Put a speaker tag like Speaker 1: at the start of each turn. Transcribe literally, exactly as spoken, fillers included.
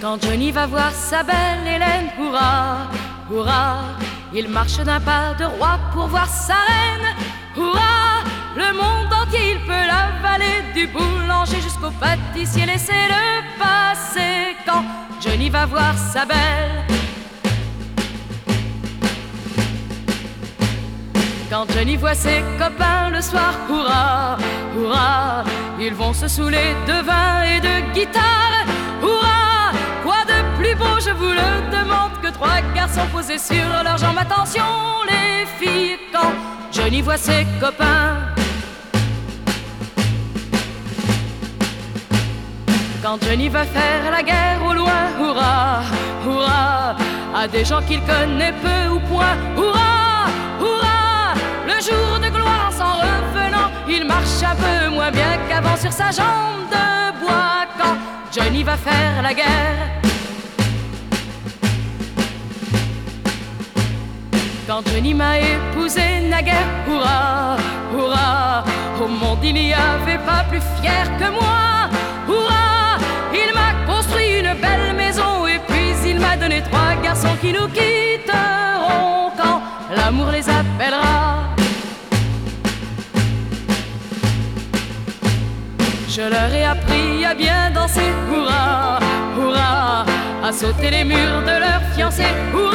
Speaker 1: Quand Johnny va voir sa belle Hélène, hurrah, hurrah, il marche d'un pas de roi pour voir sa reine. Hurrah, le monde entier il peut l'avaler, du boulanger jusqu'au pâtissier, laissez-le passer. Quand Johnny va voir sa belle, quand Johnny voit ses copains le soir, hurrah, hurrah, ils vont se saouler de vin et de guitare. Hurrah, quoi de plus beau, je vous le demande, que trois garçons posés sur leurs jambes. Attention les filles, quand Johnny voit ses copains, quand Johnny va faire la guerre au loin, hurrah, hurrah, à des gens qu'il connaît peu ou point. Hurrah, hurrah, le jour de gloire en s'en revenant, il marche un peu moins bien qu'avant sur sa jambe de bois. Quand Johnny va faire la guerre, quand Johnny m'a épousé naguère, hurrah, hurrah, au monde il n'y avait pas plus fier que moi. Hurrah, il m'a construit une belle maison et puis il m'a donné trois garçons qui nous quitteront quand l'amour les appellera. Je leur ai appris à bien danser, hurrah, hurrah, à sauter les murs de leur fiancé. Hurrah,